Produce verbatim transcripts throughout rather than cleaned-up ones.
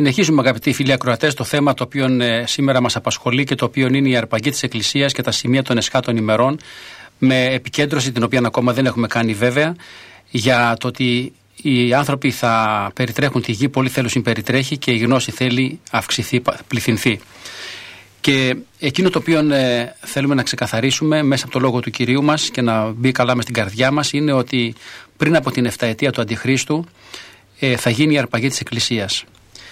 Συνεχίζουμε, αγαπητοί φίλοι ακροατές, το θέμα το οποίο ε, σήμερα μας απασχολεί και το οποίο είναι η αρπαγή της Εκκλησίας και τα σημεία των εσχάτων ημερών, με επικέντρωση, την οποία ακόμα δεν έχουμε κάνει βέβαια, για το ότι οι άνθρωποι θα περιτρέχουν τη γη, πολύ θέλουν περιτρέχει και η γνώση θέλει αυξηθεί, πληθυνθεί. Και εκείνο το οποίο ε, θέλουμε να ξεκαθαρίσουμε μέσα από το λόγο του Κυρίου μας και να μπει καλά μες στην καρδιά μας είναι ότι πριν από την εφταετία του Αντιχρίστου ε, θα γίνει η αρπαγή της Εκκλησίας.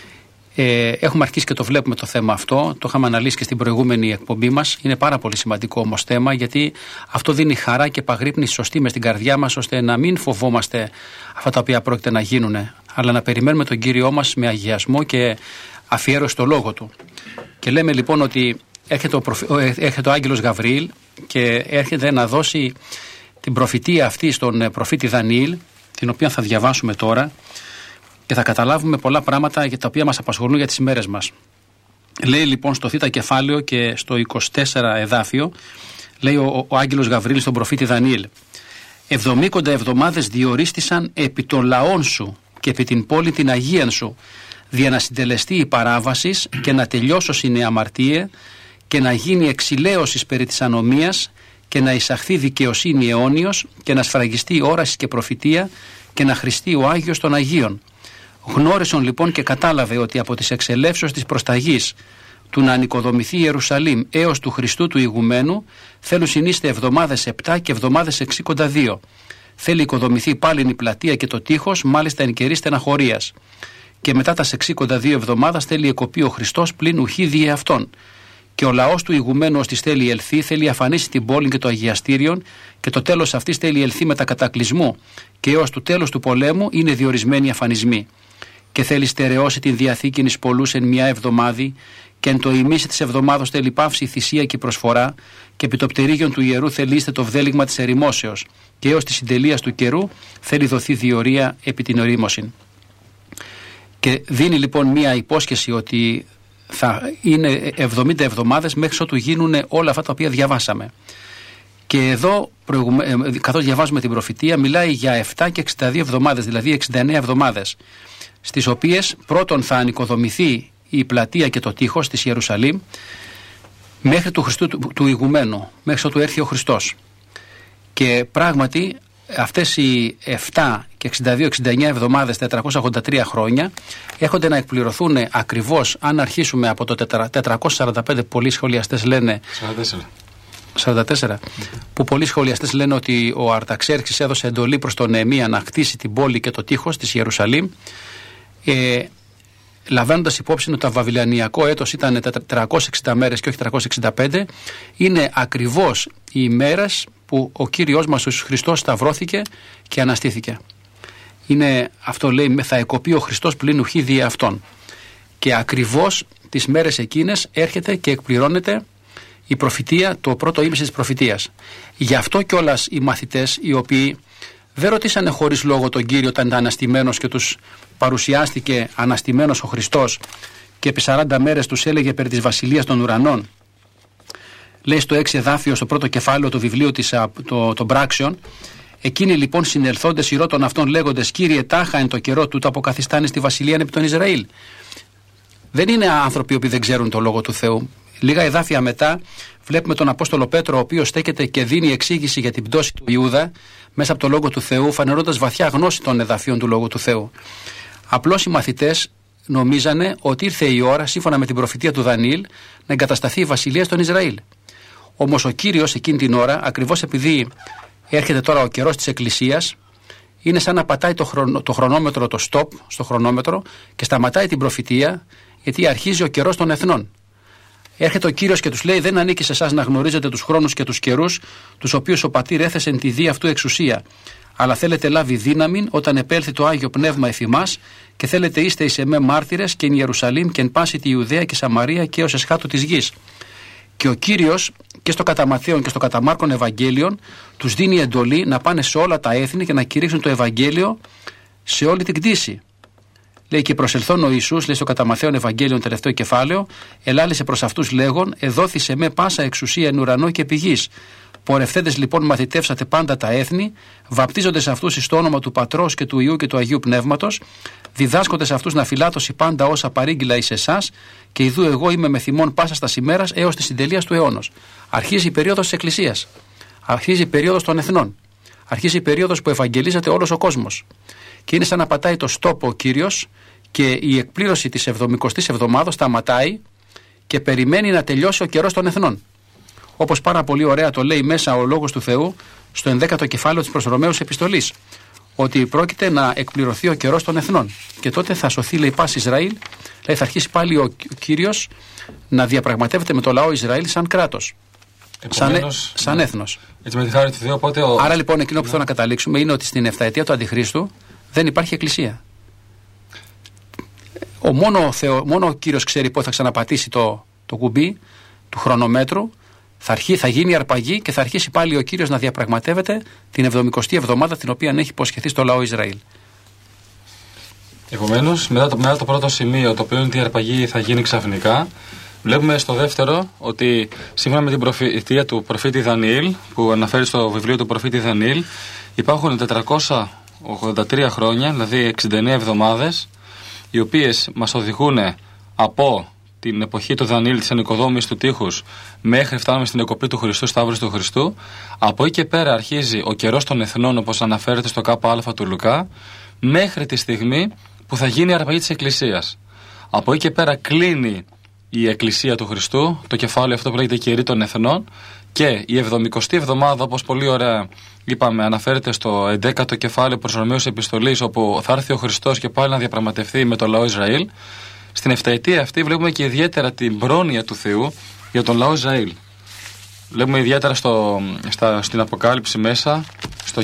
Ε, έχουμε αρχίσει και το βλέπουμε το θέμα αυτό, το είχαμε αναλύσει και στην προηγούμενη εκπομπή μας. Είναι πάρα πολύ σημαντικό όμως θέμα, γιατί αυτό δίνει χαρά και επαγρύπνηση σωστή μες στην καρδιά μας, ώστε να μην φοβόμαστε αυτά τα οποία πρόκειται να γίνουν, αλλά να περιμένουμε τον Κύριό μας με αγιασμό και αφιέρωση στο λόγο του. Και λέμε λοιπόν ότι έρχεται ο, προφ... έρχεται ο άγγελος Γαβριήλ και έρχεται να δώσει την προφητεία αυτή στον προφήτη Δανιήλ, την οποία θα διαβάσουμε τώρα και θα καταλάβουμε πολλά πράγματα για τα οποία μας απασχολούν για τις ημέρες μας. Λέει λοιπόν στο θήτα κεφάλαιο και στο είκοσι τέσσερα εδάφιο, λέει ο, ο άγγελος Γαβριήλ στον προφήτη Δανιήλ: «Εβδομήκοντα εβδομάδες διορίστησαν επί των λαών σου και επί την πόλη την Αγίαν σου, δια να συντελεστεί η παράβασης και να τελειώσωσιν η αμαρτία και να γίνει εξηλαίωσης περί της ανομίας και να εισαχθεί δικαιοσύνη αιώνιος και να σφραγιστεί η όραση και προφητεία και να χρηστεί ο Άγιος των Αγίων. Γνώρισον λοιπόν και κατάλαβε ότι από τις εξελεύσεως της προσταγής του να ανοικοδομηθεί η Ιερουσαλήμ έως του Χριστού του ηγουμένου θέλουν συνείστε εβδομάδες επτά και εβδομάδες εξήκοντα δύο. Θέλει οικοδομηθεί πάλιν η πλατεία και το τείχος, μάλιστα εν καιρή στεναχωρίας. Και μετά τα εξήκοντα δύο εβδομάδας θέλει εκοπεί ο Χριστός πλην ουχή διε αυτόν. Και ο λαός του ηγουμένου ως της θέλει ελθεί, θέλει αφανίσει την πόλη και το αγιαστήριον, και το τέλος αυτής θέλει ελθεί με τα κατακλυσμού, και έως του τέλους του πολέμου είναι διορισμένοι οι αφανισμοί. Και θέλει στερεώσει την διαθήκην εις πολλούς εν μια εβδομάδη, και εν το ημίση της εβδομάδος θέλει πάυσει η θυσία και η προσφορά, και επί το πτερίγιον του ιερού θελείστε το βδέλιγμα της ερημώσεως, και έως της συντελείας του καιρού θέλει δοθεί διορία επί την ορίμωσιν». Και δίνει λοιπόν μια υπόσχεση ότι θα είναι εβδομήντα εβδομάδες μέχρι ότου γίνουν όλα αυτά τα οποία διαβάσαμε. Και εδώ, καθώς διαβάζουμε την προφητεία, μιλάει για επτά και εξήντα δύο εβδομάδες, δηλαδή εξήντα εννέα εβδομάδες, στις οποίες πρώτον θα ανοικοδομηθεί η πλατεία και το τείχος της Ιερουσαλήμ μέχρι του Χριστού του, του ηγουμένου, μέχρι ότου έρθει ο Χριστός. Και πράγματι αυτές οι επτά και εξήντα δύο εξήντα εννέα εβδομάδες, τετρακόσια ογδόντα τρία χρόνια, έρχονται να εκπληρωθούν ακριβώς, αν αρχίσουμε από το τετρακόσια σαράντα πέντε, πολλοί σχολιαστές λένε σαράντα τέσσερα, σαράντα τέσσερα που πολλοί σχολιαστές λένε ότι ο Αρταξέρξης έδωσε εντολή προς τον Νεεμία να χτίσει την πόλη και το τείχος της Ιερουσαλήμ, ε, λαμβάνοντας υπόψη ότι το βαβυλωνιακό έτος ήταν τετρακόσιες εξήντα μέρες και όχι τριακόσιες εξήντα πέντε, είναι ακριβώς οι ημέρες που ο Κύριος μας ο Χριστός σταυρώθηκε και αναστήθηκε. Είναι, αυτό λέει, θα εκοπεί ο Χριστός πλην ουχή διε αυτόν. Και ακριβώς τις μέρες εκείνες έρχεται και εκπληρώνεται η προφητεία, το πρώτο ήμιση της προφητείας. Γι' αυτό κιόλας οι μαθητές, οι οποίοι δεν ρωτήσανε χωρίς λόγο τον Κύριο όταν ήταν αναστημένος και τους παρουσιάστηκε αναστημένος ο Χριστός και επί σαράντα μέρες τους έλεγε περί της βασιλείας των ουρανών. Λέει στο έξι εδάφιο, στο πρώτο κεφάλαιο του βιβλίου της, το, των πράξεων: «Εκείνοι λοιπόν συνελθόντες ηρώτων αυτών λέγοντες, Κύριε, τάχα εν το καιρό τούτο αποκαθιστάνε στη βασιλεία επί τον Ισραήλ». Δεν είναι άνθρωποι που δεν ξέρουν το λόγο του Θεού. Λίγα εδάφια μετά βλέπουμε τον Απόστολο Πέτρο, ο οποίος στέκεται και δίνει εξήγηση για την πτώση του Ιούδα μέσα από το λόγο του Θεού, φανερώντας βαθιά γνώση των εδαφίων του λόγου του Θεού. Απλώς οι μαθητές νομίζανε ότι ήρθε η ώρα, σύμφωνα με την προφητεία του Δανιήλ, να εγκατασταθεί η βασιλεία στον Ισραήλ. Όμως ο Κύριος εκείνη την ώρα, ακριβώς επειδή έρχεται τώρα ο καιρός της Εκκλησίας, είναι σαν να πατάει το, χρονο, το χρονόμετρο, το stop στο χρονόμετρο και σταματάει την προφητεία, γιατί αρχίζει ο καιρός των εθνών. Έρχεται ο Κύριος και τους λέει: «Δεν ανήκει σε εσάς να γνωρίζετε τους χρόνους και τους καιρούς, τους οποίους ο Πατήρ έθεσε εν τη δι' αυτού εξουσία. Αλλά θέλετε λάβει δύναμην όταν επέλθει το Άγιο Πνεύμα εφ' ημάς, και θέλετε είστε εις εμέ μάρτυρες και εν Ιερουσαλήμ και εν πάση τη Ιουδαία και Σαμαρία και ως εσχάτου της γης». Και ο Κύριος και στο κατά Ματθαίον και στο κατά Μάρκον Ευαγγέλιον τους δίνει εντολή να πάνε σε όλα τα έθνη και να κηρύξουν το Ευαγγέλιο σε όλη την κτήση. Λέει: «Και προσελθόν ο Ιησούς», λέει στο κατά Ματθαίον Ευαγγέλιον τελευταίο κεφάλαιο, «ελάλησε προς αυτούς λέγον, εδόθη σε με πάσα εξουσία εν ουρανό και επί γης. Πορευθέντες λοιπόν μαθητεύσατε πάντα τα έθνη, βαπτίζονται σε αυτούς εις το όνομα του Πατρός και του Υιού και του Αγίου Πνεύματος, διδάσκονται σε αυτούς να φυλάτωση πάντα όσα παρήγγειλα εις εσάς, και ιδού εγώ είμαι με θυμών πάσα στα ημέρας έως τη συντελείας του αιώνος. Αρχίζει η περίοδος της Εκκλησίας. Αρχίζει η περίοδος των εθνών. Αρχίζει η περίοδος που ευαγγελίζεται όλος ο κόσμος. Και είναι σαν να πατάει το στόπο ο Κύριος και η εκπλήρωση της εβδομηκοστής εβδομάδος σταματάει και περιμένει να τελειώσει ο καιρός των εθνών. Όπως πάρα πολύ ωραία το λέει μέσα ο Λόγος του Θεού στο ενδέκατο κεφάλαιο της προς Ρωμαίους επιστολής, ότι πρόκειται να εκπληρωθεί ο καιρός των εθνών. Και τότε θα σωθεί, λέει, πάση Ισραήλ, λέει, θα αρχίσει πάλι ο Κύριος να διαπραγματεύεται με το λαό Ισραήλ σαν κράτος. Επομένως, σαν, σαν ναι. έθνος. Έτσι με τη χάρη του Θεού, οπότε ο... Άρα λοιπόν εκείνο που θέλω να καταλήξουμε είναι ότι στην εφταετία του Αντιχρίστου δεν υπάρχει εκκλησία. Ο μόνο, Θεό, μόνο ο Κύριος ξέρει πότε θα ξαναπατήσει το, το κουμπί του χρονομέτρου, θα, αρχί, θα γίνει η αρπαγή και θα αρχίσει πάλι ο Κύριος να διαπραγματεύεται την εβδομηκοστή εβδομάδα την οποία έχει υποσχεθεί στο λαό Ισραήλ. Επομένως, μετά το, μετά το πρώτο σημείο, το οποίο είναι ότι η αρπαγή θα γίνει ξαφνικά, βλέπουμε στο δεύτερο ότι σύμφωνα με την προφητεία του προφήτη Δανιήλ, που αναφέρει στο βιβλίο του προφήτη Δανιήλ, υπάρχουν τετρακόσια ογδόντα τρία χρόνια, δηλαδή εξήντα εννέα εβδομάδες, οι οποίες μας οδηγούν από την εποχή του Δανιήλ, της ανοικοδόμησης του τείχους, μέχρι φτάνουμε στην εκοπή του Χριστού, σταύρωση του Χριστού. Από εκεί και πέρα αρχίζει ο καιρός των εθνών, όπως αναφέρεται στο ΚΑ του Λουκά, μέχρι τη στιγμή που θα γίνει η αρπαγή της Εκκλησίας. Από εκεί και πέρα κλείνει η Εκκλησία του Χριστού, το κεφάλαιο αυτό που λέγεται Καιρή των Εθνών, και η εβδομηκοστή εβδομάδα, όπως πολύ ωραία είπαμε, αναφέρεται στο ενδέκατο κεφάλαιο προς Ρωμαίους επιστολής, όπου θα έρθει ο Χριστός και πάλι να διαπραγματευτεί με το λαό Ισραήλ. Στην εφταετία αυτή βλέπουμε και ιδιαίτερα την πρόνοια του Θεού για τον λαό Ισραήλ. Βλέπουμε ιδιαίτερα στο, στα, στην Αποκάλυψη μέσα, στο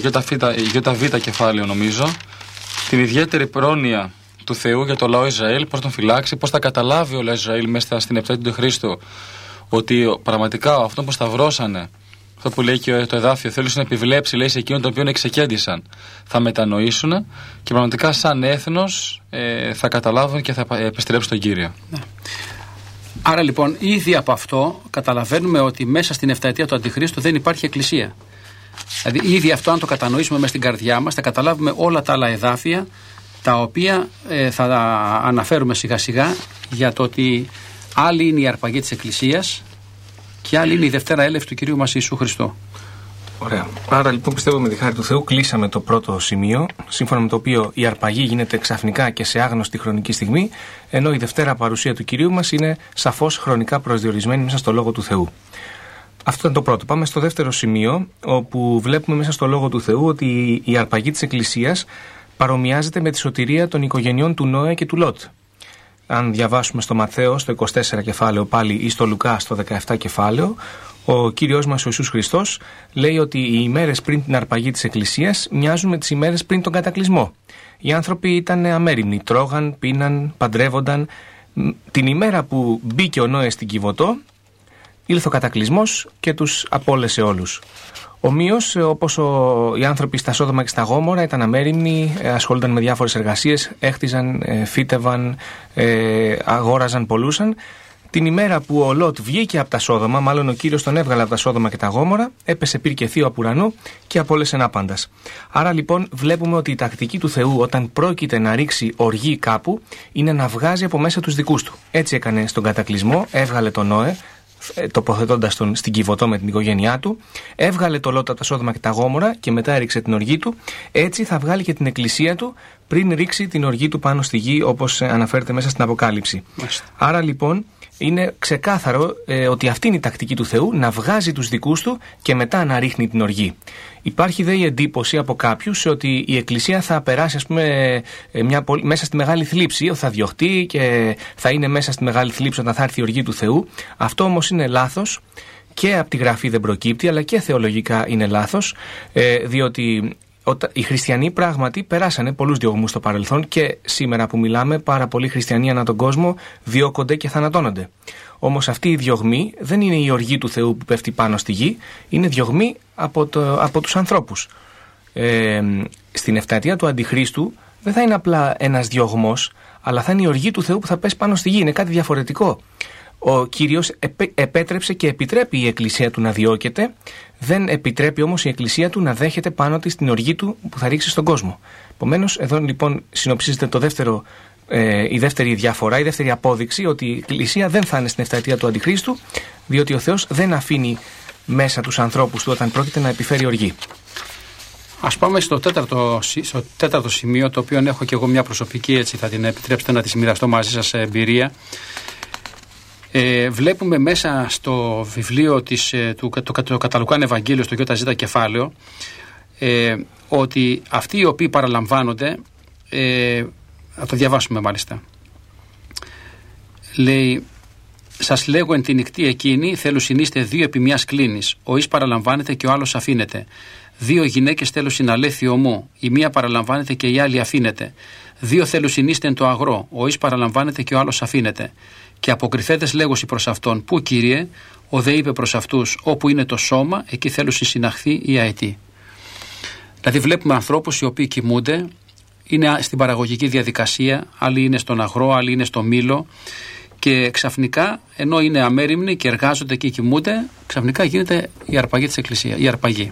ΙΒ κεφάλαιο νομίζω, την ιδιαίτερη πρόνοια του Θεού για το λαό Ισραήλ, πώς τον φυλάξει, πώς θα καταλάβει ο λαός Ισραήλ μέσα στην εφταετία του Χρήστου ότι πραγματικά αυτό που σταυρώσανε, αυτό που λέει και το εδάφιο, θέλουν να επιβλέψει, λέει, σε εκείνον τον οποίο εξεκέντησαν, θα μετανοήσουν και πραγματικά σαν έθνος ε, θα καταλάβουν και θα επιστρέψουν στον Κύριο. Ναι. Άρα λοιπόν ήδη από αυτό καταλαβαίνουμε ότι μέσα στην εφταετία του Αντιχρίστου δεν υπάρχει εκκλησία. Δηλαδή ήδη αυτό, αν το κατανοήσουμε μέσα στην καρδιά μας, θα καταλάβουμε όλα τα άλλα εδάφια τα οποία ε, θα αναφέρουμε σιγά σιγά, για το ότι άλλη είναι η αρπαγή της Εκκλησίας και άλλη είναι η Δευτέρα Έλευση του Κυρίου μας Ιησού Χριστού. Ωραία. Άρα λοιπόν πιστεύω με τη χάρη του Θεού κλείσαμε το πρώτο σημείο, σύμφωνα με το οποίο η αρπαγή γίνεται ξαφνικά και σε άγνωστη χρονική στιγμή, ενώ η Δευτέρα παρουσία του Κυρίου μας είναι σαφώς χρονικά προσδιορισμένη μέσα στο Λόγο του Θεού. Αυτό ήταν το πρώτο. Πάμε στο δεύτερο σημείο, όπου βλέπουμε μέσα στο Λόγο του Θεού ότι η αρπαγή της Εκκλησίας παρομοιάζεται με τη σωτηρία των οικογενειών του Νόε και του Λότ. Αν διαβάσουμε στο Ματθαίο, στο είκοσι τέσσερα κεφάλαιο πάλι, ή στο Λουκά, στο δεκαεπτά κεφάλαιο, ο Κύριος μας ο Ιησούς Χριστός λέει ότι οι ημέρες πριν την αρπαγή της Εκκλησίας μοιάζουν με τις ημέρες πριν τον κατακλυσμό. Οι άνθρωποι ήταν αμέριμνοι, τρώγαν, πίναν, παντρεύονταν. Την ημέρα που μπήκε ο Νόε στην Κιβωτό, ήλθε ο κατακλυσμός και τους απόλυσε όλους. Ομοίως, όπως ο, οι άνθρωποι στα Σόδομα και στα Γόμορα ήταν αμέριμνοι, ασχολούνταν με διάφορες εργασίες, έχτιζαν, ε, φύτευαν, ε, αγόραζαν, πολλούσαν. Την ημέρα που ο Λότ βγήκε από τα Σόδομα, μάλλον ο Κύριος τον έβγαλε από τα Σόδομα και τα Γόμορα, έπεσε πυρ θείο από ουρανού και απόλυσε άπαντας. Άρα λοιπόν βλέπουμε ότι η τακτική του Θεού όταν πρόκειται να ρίξει οργή κάπου είναι να βγάζει από μέσα τους δικούς του. Έτσι έκανε στον κατακλυσμό, έβγαλε τον Νόε, τοποθετώντας τον στην Κιβωτό με την οικογένειά του, έβγαλε το Λότ από τα Σόδομα και τα Γόμορα και μετά έριξε την οργή του. Έτσι θα βγάλει και την εκκλησία του πριν ρίξει την οργή του πάνω στη γη, όπως αναφέρεται μέσα στην Αποκάλυψη. Μάλιστα. Άρα λοιπόν είναι ξεκάθαρο ε, ότι αυτή είναι η τακτική του Θεού, να βγάζει τους δικούς του και μετά να ρίχνει την οργή. Υπάρχει δε η εντύπωση από κάποιους ότι η Εκκλησία θα περάσει, ας πούμε, μια, μέσα στη μεγάλη θλίψη, θα διωχτεί και θα είναι μέσα στη μεγάλη θλίψη όταν θα έρθει η οργή του Θεού. Αυτό όμως είναι λάθος, και από τη Γραφή δεν προκύπτει, αλλά και θεολογικά είναι λάθος, ε, διότι οι χριστιανοί πράγματι περάσανε πολλούς διωγμούς στο παρελθόν και σήμερα που μιλάμε πάρα πολλοί χριστιανοί ανά τον κόσμο διώκονται και θανατώνονται. Όμως αυτή η διωγμή δεν είναι η οργή του Θεού που πέφτει πάνω στη γη, είναι διωγμή από, το, από τους ανθρώπους. Ε, στην εφταετία του Αντιχρίστου δεν θα είναι απλά ένας διωγμός, αλλά θα είναι η οργή του Θεού που θα πέσει πάνω στη γη, είναι κάτι διαφορετικό. Ο Κύριος επέτρεψε και επιτρέπει η Εκκλησία του να διώκεται, δεν επιτρέπει όμως η Εκκλησία του να δέχεται πάνω της την οργή του που θα ρίξει στον κόσμο. Επομένως, εδώ λοιπόν συνοψίζεται το δεύτερο, ε, η δεύτερη διαφορά, η δεύτερη απόδειξη ότι η Εκκλησία δεν θα είναι στην εφταετία του Αντιχρίστου, διότι ο Θεός δεν αφήνει μέσα τους ανθρώπους του όταν πρόκειται να επιφέρει οργή. Ας πάμε στο τέταρτο, στο τέταρτο σημείο, το οποίο έχω και εγώ μια προσωπική, έτσι θα την επιτρέψετε να τη μοιραστώ μαζί σας εμπειρία. Ε, βλέπουμε μέσα στο βιβλίο της, του, το, το Καταλουκάν Ευαγγέλιο, στο ΙΖ κεφάλαιο, ε, ότι αυτοί οι οποίοι παραλαμβάνονται, ε, θα το διαβάσουμε μάλιστα. Λέει, σας λέγω εν τη νυχτή εκείνη, θέλουσιν είστε δύο επί μιας κλίνης, ο εις παραλαμβάνεται και ο άλλος αφήνεται. Δύο γυναίκες θέλουσιν αλέθιο μου, η μία παραλαμβάνεται και η άλλη αφήνεται. Δύο θέλουσιν είστε εν το αγρό, ο εις παραλαμβάνεται και ο άλλος αφήνεται. Και αποκριθέτες λέγωση προς αυτόν, πού Κύριε, ο δε είπε προς αυτούς, όπου είναι το σώμα, εκεί θέλουσιν συναχθεί η αετή. Δηλαδή βλέπουμε ανθρώπους οι οποίοι κοιμούνται, είναι στην παραγωγική διαδικασία, άλλοι είναι στον αγρό, άλλοι είναι στο μήλο, και ξαφνικά, ενώ είναι αμέριμνοι και εργάζονται και κοιμούνται, ξαφνικά γίνεται η αρπαγή της Εκκλησίας, η αρπαγή.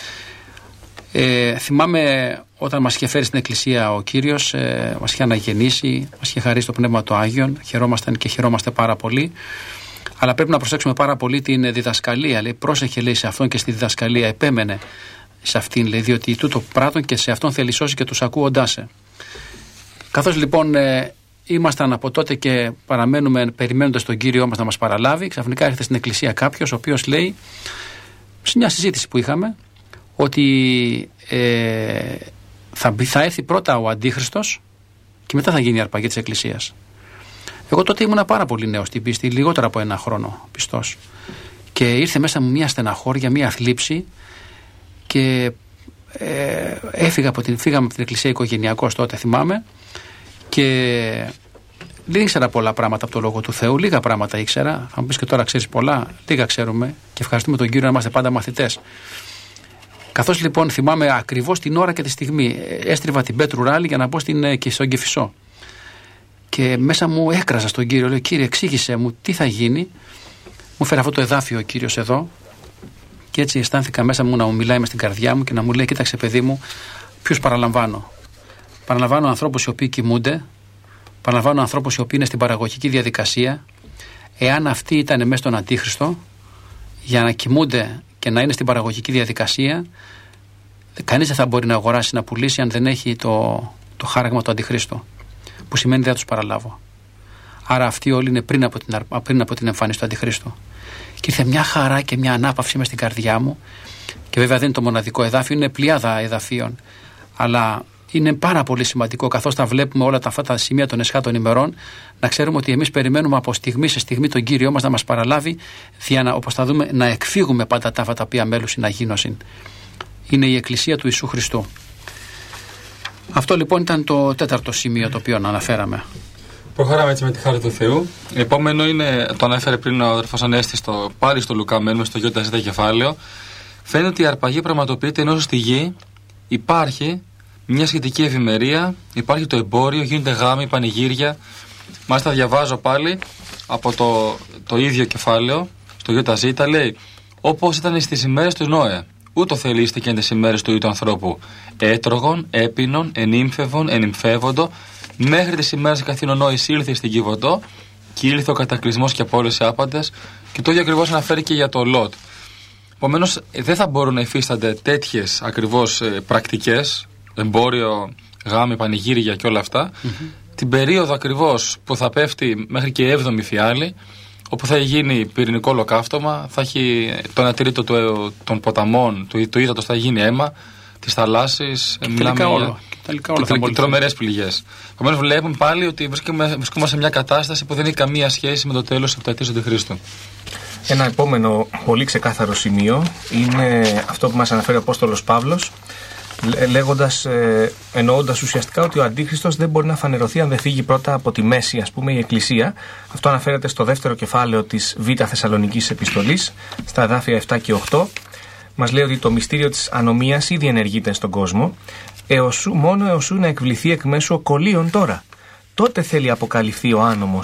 Ε, θυμάμαι όταν μας είχε φέρει στην Εκκλησία ο Κύριος, ε, μας είχε αναγεννήσει, μας είχε χαρίσει το Πνεύμα του Άγιον, χαιρόμασταν και χαιρόμαστε πάρα πολύ, αλλά πρέπει να προσέξουμε πάρα πολύ την διδασκαλία. Λέει, πρόσεχε, λέει, σε αυτόν και στη διδασκαλία, επέμενε σε αυτήν, λέει, διότι τούτο πράττων και σε αυτόν θέλει σώσει και τους ακούοντάς σε. Καθώς λοιπόν ε, ήμασταν από τότε και παραμένουμε περιμένοντας τον Κύριό μας να μας παραλάβει, ξαφνικά έρχεται στην Εκκλησία κάποιος, ο οποίος λέει, σε μια συζήτηση που είχαμε, ότι ε, θα, θα έρθει πρώτα ο Αντίχριστος και μετά θα γίνει η αρπαγή της Εκκλησίας. Εγώ τότε ήμουνα πάρα πολύ νέος στην πίστη, λιγότερο από ένα χρόνο πιστός. Και ήρθε μέσα μου μια στεναχώρια, μια θλίψη και ε, έφυγα από την, φύγαμε από την Εκκλησία οικογενειακός τότε, θυμάμαι, και δεν ήξερα πολλά πράγματα από το Λόγο του Θεού, λίγα πράγματα ήξερα. Αν μου πεις και τώρα ξέρεις πολλά, λίγα ξέρουμε και ευχαριστούμε τον Κύριο να είμαστε πάντα μαθητές. Καθώς λοιπόν θυμάμαι ακριβώς την ώρα και τη στιγμή, έστριβα την Πέτρου Ράλη για να μπω στην, και στον Κηφισό. Και μέσα μου έκραζα στον Κύριο, λέω, Κύριε, εξήγησέ μου τι θα γίνει. Μου φέρε αυτό το εδάφιο ο Κύριος εδώ, και έτσι αισθάνθηκα μέσα μου να μου μιλάει μες στην καρδιά μου και να μου λέει, κοίταξε παιδί μου, ποιους παραλαμβάνω. Παραλαμβάνω ανθρώπους οι οποίοι κοιμούνται, παραλαμβάνω ανθρώπους οι οποίοι είναι στην παραγωγική διαδικασία. Εάν αυτοί ήταν μέσα στον Αντίχριστο, για να κοιμούνται και να είναι στην παραγωγική διαδικασία, κανείς δεν θα μπορεί να αγοράσει, να πουλήσει αν δεν έχει το, το χάραγμα του Αντιχρίστου, που σημαίνει δεν θα τους παραλάβω. Άρα αυτοί όλοι είναι πριν από την, πριν από την εμφάνιση του Αντιχρίστου. Και ήρθε μια χαρά και μια ανάπαυση μες στην καρδιά μου, και βέβαια δεν είναι το μοναδικό εδάφιο, είναι πλειάδα εδαφίων, αλλά είναι πάρα πολύ σημαντικό, καθώς τα βλέπουμε όλα τα, αυτά τα σημεία των εσχάτων ημερών, να ξέρουμε ότι εμείς περιμένουμε από στιγμή σε στιγμή τον Κύριό μας να μας παραλάβει, για να, όπως θα δούμε, να εκφύγουμε πάντα τα αυτά τα οποία μέλους είναι αγίνωσιν. Είναι η Εκκλησία του Ιησού Χριστού. Αυτό λοιπόν ήταν το τέταρτο σημείο το οποίο αναφέραμε. Προχωράμε έτσι με τη χάρη του Θεού. Επόμενο είναι, το ανέφερε πριν ο αδερφός Ανέστης, στο, πάλι στο Λουκά, μένουμε στο ΙΖ κεφάλαιο. Φαίνεται ότι η αρπαγή πραγματοποιείται ενώ στη γη υπάρχει μια σχετική ευημερία, υπάρχει το εμπόριο, γίνονται γάμοι, πανηγύρια. Μάλιστα διαβάζω πάλι από το, το ίδιο κεφάλαιο, στο ΙΖ, λέει, όπως ήταν στις ημέρες του Νόε, ούτω θελήστε και τις ημέρες του Υιού του ανθρώπου, έτρωγον, έπινον, ενύμφευον, ενυμφεύοντο, μέχρι τις ημέρες καθήν ο Νόης ήλθε στην Κιβωτό, και ήλθε ο κατακλυσμός και απόλυσε άπαντες, και το ίδιο ακριβώς αναφέρει και για το Λότ. Επομένως, δεν θα μπορούν να υφίστανται τέτοιες ακριβώς ε, πρακτικές, εμπόριο, γάμοι, πανηγύρια και όλα αυτά, mm-hmm. την περίοδο ακριβώς που θα πέφτει μέχρι και η έβδομη φιάλη, όπου θα γίνει πυρηνικό ολοκαύτωμα, θα έχει το ένα τρίτο των ποταμών, του, του ύδατος θα γίνει αίμα, της θαλάσσης, μιλάμε όλο, για τρομερές πληγές. Επομένως βλέπουμε πάλι ότι βρισκόμαστε σε μια κατάσταση που δεν έχει καμία σχέση με το τέλος της επταετίας του Αντιχρίστου. Ένα επόμενο πολύ ξεκάθαρο σημείο είναι αυτό που μας αναφέρει ο Απόστολος Παύλος, λέγοντας, ε, εννοώντας ουσιαστικά ότι ο Αντίχριστος δεν μπορεί να φανερωθεί αν δεν φύγει πρώτα από τη μέση, ας πούμε, η Εκκλησία. Αυτό αναφέρεται στο δεύτερο κεφάλαιο της Β' Θεσσαλονικής Επιστολής, στα εδάφια επτά και οκτώ. Μας λέει ότι το μυστήριο της ανομίας ήδη ενεργείται στον κόσμο, εωσού, μόνο εωσού να εκβληθεί εκ μέσω ο κολλίων τώρα. Τότε θέλει αποκαλυφθεί ο άνομος,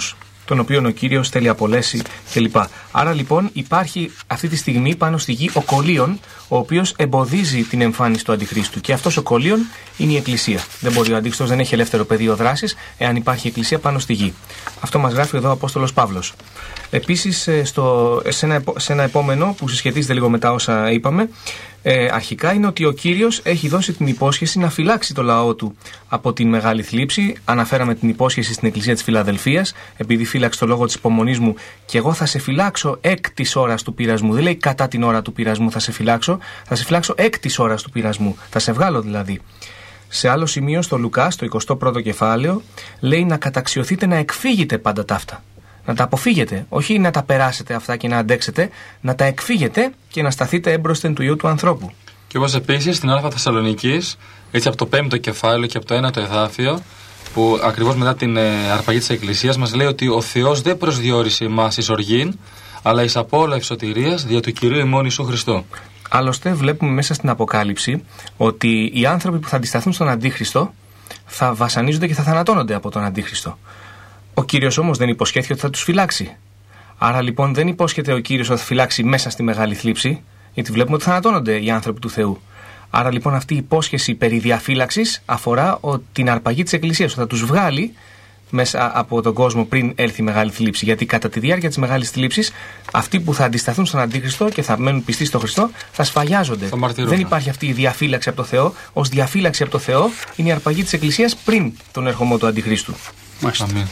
τον οποίο ο Κύριος θέλει απολέσει κλπ. Άρα λοιπόν υπάρχει αυτή τη στιγμή πάνω στη γη ο κολλίον, ο οποίος εμποδίζει την εμφάνιση του Αντιχρίστου. Και αυτός ο κολλίον είναι η Εκκλησία. Δεν μπορεί ο Αντίχριστος, δεν έχει ελεύθερο πεδίο δράσης εάν υπάρχει Εκκλησία πάνω στη γη. Αυτό μας γράφει εδώ ο Απόστολος Παύλος. Επίσης, στο, σε, ένα, σε ένα επόμενο που συσχετίζεται λίγο με τα όσα είπαμε, ε, αρχικά είναι ότι ο Κύριος έχει δώσει την υπόσχεση να φυλάξει το λαό του από την μεγάλη θλίψη. Αναφέραμε την υπόσχεση στην Εκκλησία της Φιλαδελφίας, επειδή φύλαξε το λόγο της υπομονής μου, και εγώ θα σε φυλάξω εκ της ώρας του πειρασμού. Δεν λέει κατά την ώρα του πειρασμού θα σε φυλάξω, θα σε φυλάξω εκ της ώρας του πειρασμού. Θα σε βγάλω δηλαδή. Σε άλλο σημείο, στο Λουκά, στο εικοστό πρώτο κεφάλαιο, λέει να καταξιωθείτε να εκφύγετε πάντα ταύτα. Να τα αποφύγετε, όχι να τα περάσετε αυτά και να αντέξετε, να τα εκφύγετε και να σταθείτε έμπροσθεν του Υιού του ανθρώπου. Και όπως επίσης στην Α Θεσσαλονικής, έτσι από το πέμπτο κεφάλαιο και από το ένατο εδάφιο, που ακριβώς μετά την ε, αρπαγή της Εκκλησίας μας λέει ότι ο Θεός δεν προσδιορίσε εμάς εις οργήν, αλλά εις απόλαυση σωτηρίας δια του Κυρίου ημών Ιησού Χριστού. Άλλωστε, βλέπουμε μέσα στην Αποκάλυψη ότι οι άνθρωποι που θα αντισταθούν στον Αντίχριστο θα βασανίζονται και θα θανατώνονται από τον Αντίχριστο. Ο Κύριος όμως δεν υποσχέθηκε ότι θα τους φυλάξει. Άρα λοιπόν δεν υπόσχεται ο Κύριος ότι θα φυλάξει μέσα στη μεγάλη θλίψη, γιατί βλέπουμε ότι θανατώνονται οι άνθρωποι του Θεού. Άρα λοιπόν αυτή η υπόσχεση περί διαφύλαξης αφορά την αρπαγή της Εκκλησίας, ότι θα τους βγάλει μέσα από τον κόσμο πριν έρθει η μεγάλη θλίψη. Γιατί κατά τη διάρκεια της μεγάλης θλίψης, αυτοί που θα αντισταθούν στον Αντίχριστο και θα μένουν πιστοί στον Χριστό θα σφαγιάζονται. Δεν υπάρχει αυτή η διαφύλαξη από το Θεό. Ως διαφύλαξη από το Θεό είναι η αρπαγή της Εκκλησίας πριν τον ερχομό του Αντιχρίστου. Αμήν.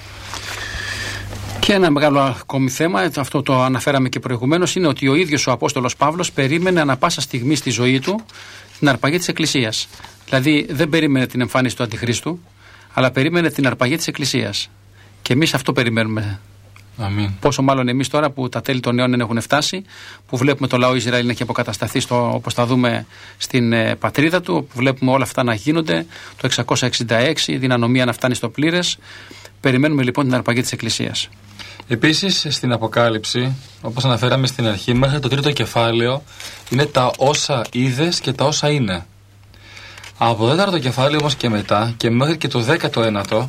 Και ένα μεγάλο ακόμη θέμα, αυτό το αναφέραμε και προηγουμένως, είναι ότι ο ίδιος ο Απόστολος Παύλος περίμενε ανα πάσα στιγμή στη ζωή του την αρπαγή της Εκκλησίας. Δηλαδή δεν περίμενε την εμφάνιση του Αντιχρίστου, αλλά περίμενε την αρπαγή της Εκκλησίας. Και εμείς αυτό περιμένουμε. Αμήν. Πόσο μάλλον εμείς τώρα που τα τέλη των αιώνων έχουν φτάσει, που βλέπουμε το λαό Ισραήλ να έχει αποκατασταθεί, στο, όπως θα δούμε στην ε, πατρίδα του, που βλέπουμε όλα αυτά να γίνονται, το εξακόσια εξήντα έξι, η δυνανομία να φτάνει στο πλήρες. Περιμένουμε λοιπόν την αρπαγή της Εκκλησίας. Επίσης στην Αποκάλυψη, όπως αναφέραμε στην αρχή, μέχρι το τρίτο κεφάλαιο είναι τα όσα είδες και τα όσα είναι. Από το τέταρτο κεφάλαιο όμως και μετά και μέχρι και το δέκατο ένατο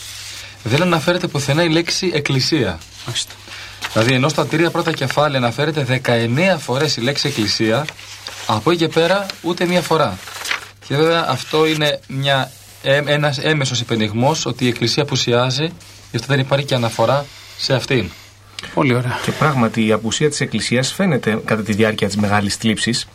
δεν αναφέρεται πουθενά η λέξη Εκκλησία. Άστε. Δηλαδή ενώ στα τρία πρώτα κεφάλαια αναφέρεται δεκαεννέα φορές η λέξη Εκκλησία, από εκεί και πέρα ούτε μία φορά. Και βέβαια αυτό είναι μια, ε, ένας έμεσος υπενιγμός ότι η Εκκλησία απουσιάζει, γι' αυτό δεν υπάρχει και αναφορά σε αυτήν. Πολύ ωραία. Και πράγματι η απουσία της Εκκλησίας φαίνεται κατά τη διάρκεια της μεγάλης θλίψης,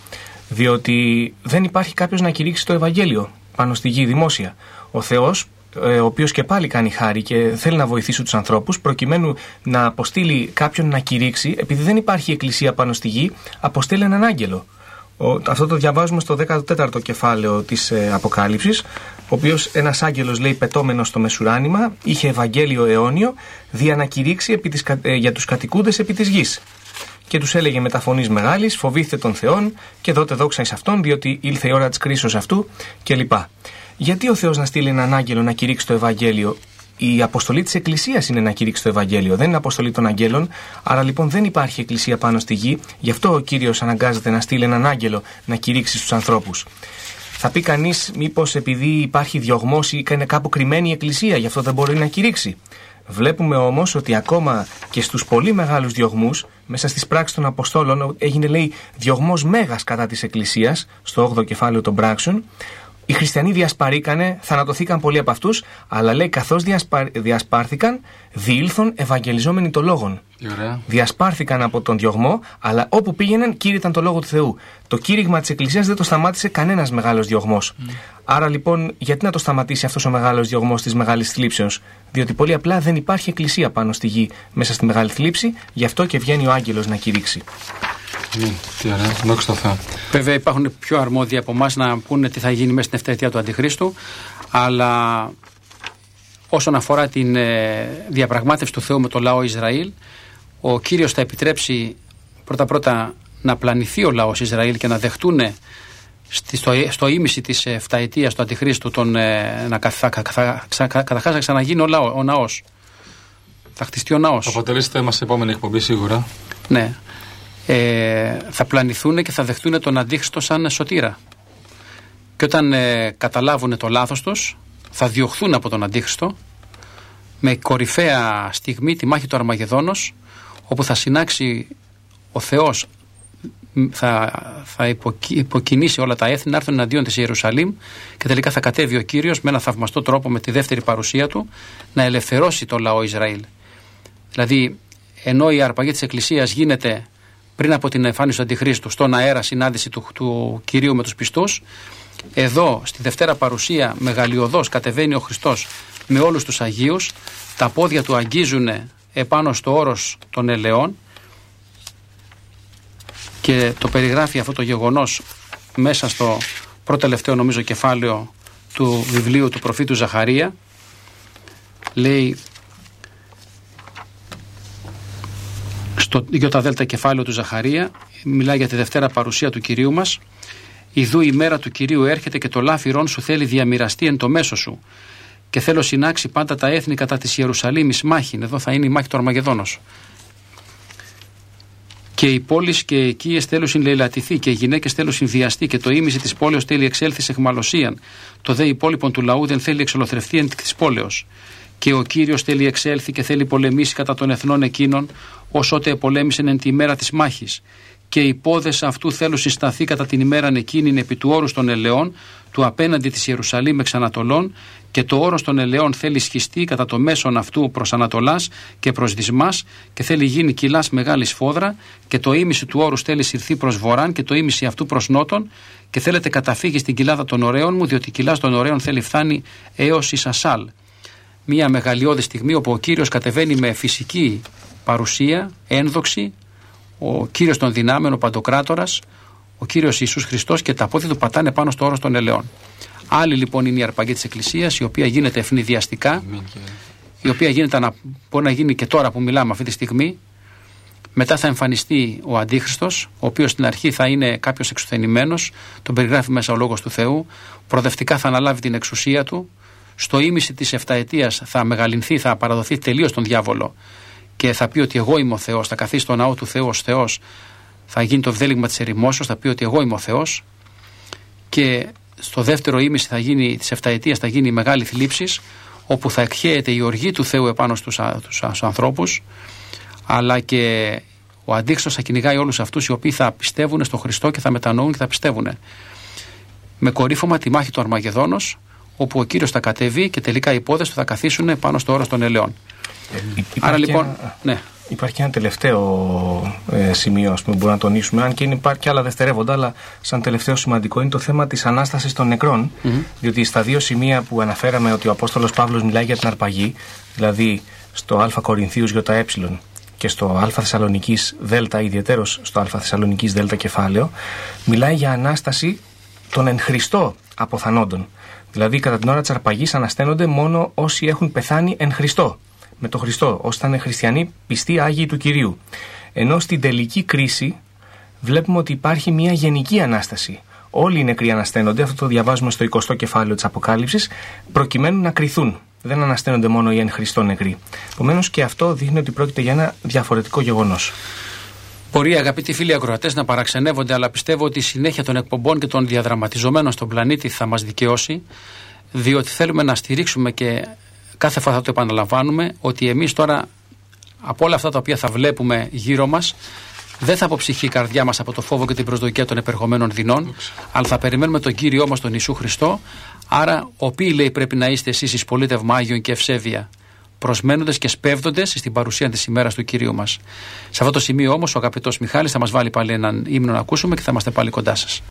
διότι δεν υπάρχει κάποιος να κηρύξει το Ευαγγέλιο πάνω στη γη δημόσια. Ο Θεός, ο οποίος και πάλι κάνει χάρη και θέλει να βοηθήσει τους ανθρώπους, προκειμένου να αποστείλει κάποιον να κηρύξει, επειδή δεν υπάρχει Εκκλησία πάνω στη γη, αποστέλει έναν άγγελο. Ο, αυτό το διαβάζουμε στο δέκατο τέταρτο κεφάλαιο της ε, Αποκάλυψης, ο οποίος ένας άγγελος, λέει, πετώμενος στο μεσουράνημα, είχε Ευαγγέλιο αιώνιο, δια να κηρύξει επί της, ε, για τους κατοικούντες επί της γης. Και τους έλεγε με τα φωνής μεγάλης, φοβήθητε τον Θεόν και δώτε δόξα εις αυτόν, διότι ήλθε η ώρα της κρίσεως αυτού κλπ. Γιατί ο Θεός να στείλει έναν άγγελο να κηρύξει το Ευαγγέλιο? Η αποστολή της Εκκλησίας είναι να κηρύξει το Ευαγγέλιο, δεν είναι αποστολή των αγγέλων. Άρα λοιπόν δεν υπάρχει Εκκλησία πάνω στη γη, γι' αυτό ο Κύριος αναγκάζεται να στείλει έναν άγγελο να κηρύξει στους ανθρώπους. Θα πει κανείς, μήπως επειδή υπάρχει διωγμός ή είναι κάπου κρυμμένη η Εκκλησία, γι' αυτό δεν μπορεί να κηρύξει? Βλέπουμε όμως ότι ακόμα και στους πολύ μεγάλους διωγμούς, μέσα στις πράξεις των Αποστόλων, έγινε, λέει, διωγμός μέγας κατά της Εκκλησίας, στο όγδοο κεφάλαιο των πράξεων. Οι χριστιανοί διασπαρήκανε, θανατωθήκαν πολλοί από αυτούς, αλλά λέει καθώς διασπα... διασπάρθηκαν, διήλθον ευαγγελιζόμενοι το λόγον. Ωραία. Διασπάρθηκαν από τον διωγμό, αλλά όπου πήγαιναν κήρυταν το λόγο του Θεού. Το κήρυγμα της Εκκλησίας δεν το σταμάτησε κανένας μεγάλος διωγμός. Mm. Άρα λοιπόν, γιατί να το σταματήσει αυτός ο μεγάλος διωγμός της μεγάλης θλίψεως? Διότι πολύ απλά δεν υπάρχει Εκκλησία πάνω στη γη μέσα στη μεγάλη θλίψη, γι' αυτό και βγαίνει ο άγγελος να κηρύξει. Mm, τι ωραία, δόξα τω Θεώ. Βέβαια υπάρχουν πιο αρμόδιοι από εμάς να πούνε τι θα γίνει μέσα στην ευθετία του Αντιχρίστου, αλλά όσον αφορά την ε, διαπραγμάτευση του Θεού με το λαό Ισραήλ, ο Κύριος θα επιτρέψει πρώτα-πρώτα να πλανηθεί ο λαός Ισραήλ και να δεχτούν στη, στο, στο ίμιση της εφταετίας του Αντιχρίστου τον, ε, να καθα, καθα, ξα, καταρχάς να ξαναγίνει ο, λαό, ο ναός. Θα χτιστεί ο ναός. Αποτελεί θέμα σε επόμενη εκπομπή σίγουρα. Ναι. Ε, θα πλανηθούν και θα δεχτούν τον Αντίχριστο σαν σωτήρα. Και όταν ε, καταλάβουν το λάθος τους, θα διωχθούν από τον Αντίχριστο με κορυφαία στιγμή τη μάχη του Αρμαγεδόνος, όπου θα συνάξει ο Θεός, θα, θα υποκι, υποκινήσει όλα τα έθνη να έρθουν εναντίον της Ιερουσαλήμ και τελικά θα κατέβει ο Κύριος με ένα θαυμαστό τρόπο, με τη δεύτερη παρουσία του, να ελευθερώσει το λαό Ισραήλ. Δηλαδή, ενώ η αρπαγή της Εκκλησίας γίνεται πριν από την εμφάνιση του Αντιχρίστου στον αέρα, συνάντηση του, του Κυρίου με τους πιστούς, εδώ στη Δευτέρα Παρουσία μεγαλειωδώς κατεβαίνει ο Χριστός με όλους τους Αγίους, τα πόδια του αγγίζουν επάνω στο όρος των ελαιών και το περιγράφει αυτό το γεγονός μέσα στο πρώτο τελευταίο νομίζω κεφάλαιο του βιβλίου του προφήτου Ζαχαρία. Λέει στο ΙΔ κεφάλαιο του Ζαχαρία, μιλάει για τη Δευτέρα Παρουσία του Κυρίου μας. «Ιδού η μέρα του Κυρίου έρχεται και το λάφυρόν σου θέλει διαμοιραστεί εν το μέσο σου και θέλω συνάξει πάντα τα έθνη κατά της Ιερουσαλήμης μάχην». Εδώ θα είναι η μάχη του Αρμαγεδόνος. «Και οι πόλεις και οι οικίες θέλουσιν λαιλατηθεί και οι γυναίκες θέλουσιν βιαστεί και το ήμιση της πόλεως θέλει εξέλθει σε αιχμαλωσίαν. Το δε υπόλοιπον του λαού δεν θέλει εξολοθρευτεί εν της πόλεως. Και ο Κύριος θέλει εξέλθει και θέλει πολεμήσει κατά των εθνών εκείνων, ως ότε επολέμησεν εν τη ημέρα της μάχης. Και οι πόδες αυτού θέλουν συσταθεί κατά την ημέραν εκείνην επί του όρους των ελαιών, του απέναντι της Ιερουσαλήμ εξ Ανατολών, και το όρος των ελαιών θέλει σχιστεί κατά το μέσον αυτού προς Ανατολάς και προς Δυσμάς, και θέλει γίνει κοιλάς μεγάλη σφόδρα, και το ήμιση του όρους θέλει συρθεί προς Βορράν, και το ήμιση αυτού προς Νότον, και θέλετε καταφύγει στην κοιλάδα των ωραίων μου, διότι η κοιλάς των ωραίων θέλει φτάνει έως εις Ασάλ. Μια μεγαλειώδη στιγμή όπου ο Κύριος κατεβαίνει με φυσική παρουσία, ένδοξη, ο Κύριος των δυνάμεων, ο Παντοκράτορας, ο Κύριος Ιησούς Χριστός, και τα πόδια του πατάνε πάνω στο όρος των ελαιών. Άλλη λοιπόν είναι η αρπαγή της Εκκλησίας, η οποία γίνεται ευνηδιαστικά, η οποία γίνεται, μπορεί να γίνει και τώρα που μιλάμε αυτή τη στιγμή. Μετά θα εμφανιστεί ο Αντίχριστος, ο οποίος στην αρχή θα είναι κάποιος εξουθενημένος, τον περιγράφει μέσα ο Λόγος του Θεού, προοδευτικά θα αναλάβει την εξουσία του, στο ήμιση της εφταετίας θα μεγαλυνθεί, θα παραδοθεί τελείως στον διάβολο και θα πει ότι εγώ είμαι ο Θεός, θα καθίσει στο ναό του Θεού ως Θεός, θα γίνει το βδέλυγμα της ερημόσεως, θα πει ότι εγώ είμαι ο Θεός, και στο δεύτερο ήμιση θα γίνει, της εφταετίας θα γίνει η μεγάλη θλίψης, όπου θα εκχέεται η οργή του Θεού επάνω στους, στους, στους ανθρώπους, αλλά και ο Αντίχριστος θα κυνηγάει όλους αυτούς οι οποίοι θα πιστεύουν στον Χριστό και θα μετανοούν και θα πιστεύουν. Με κορύφωμα τη μάχη του Αρμαγεδόνος, όπου ο Κύριος θα κατεβεί και τελικά οι πόδες του θα καθίσουν πάνω στο όρος των ελαιών. Ε, Άρα λοιπόν, ένα, ναι. Υπάρχει και ένα τελευταίο ε, σημείο, ας πούμε, που μπορούμε να τονίσουμε, αν και είναι, υπάρχει και άλλα δευτερεύοντα, αλλά σαν τελευταίο σημαντικό είναι το θέμα της Ανάστασης των νεκρών. Mm-hmm. Διότι στα δύο σημεία που αναφέραμε ότι ο Απόστολος Παύλος μιλάει για την αρπαγή, δηλαδή στο Α Κορινθίους ΙΕ και στο Α Θεσσαλονικής Δ, ιδιαιτέρως στο Α Θεσσαλονικής Δ κεφάλαιο, μιλάει για Ανάσταση των εν Χριστώ αποθανόντων. Δηλαδή, κατά την ώρα της αρπαγής ανασταίνονται μόνο όσοι έχουν πεθάνει εν Χριστώ, με τον Χριστό, όσοι θα είναι χριστιανοί πιστοί Άγιοι του Κυρίου. Ενώ στην τελική κρίση βλέπουμε ότι υπάρχει μια γενική Ανάσταση. Όλοι οι νεκροί ανασταίνονται, αυτό το διαβάζουμε στο εικοστό κεφάλαιο της Αποκάλυψης, προκειμένου να κριθούν. Δεν ανασταίνονται μόνο οι εν Χριστώ νεκροί. Επομένως και αυτό δείχνει ότι πρόκειται για ένα διαφορετικό γεγονός. Μπορεί, αγαπητοί φίλοι ακροατές, να παραξενεύονται, αλλά πιστεύω ότι η συνέχεια των εκπομπών και των διαδραματιζομένων στον πλανήτη θα μας δικαιώσει, διότι θέλουμε να στηρίξουμε, και κάθε φορά θα το επαναλαμβάνουμε, ότι εμείς τώρα από όλα αυτά τα οποία θα βλέπουμε γύρω μας, δεν θα αποψυχεί η καρδιά μας από το φόβο και την προσδοκία των επερχομένων δεινών, αλλά θα περιμένουμε τον Κύριό μας, τον Ιησού Χριστό. Άρα, οποίοι, λέει, πρέπει να είστε εσείς εις πολίτευμα Άγιον και ευσέβεια, προσμένοντες και σπέβδοντες στην παρουσία της ημέρας του Κυρίου μας. Σε αυτό το σημείο όμως ο αγαπητός Μιχάλης θα μας βάλει πάλι έναν ύμνο να ακούσουμε και θα είμαστε πάλι κοντά σας.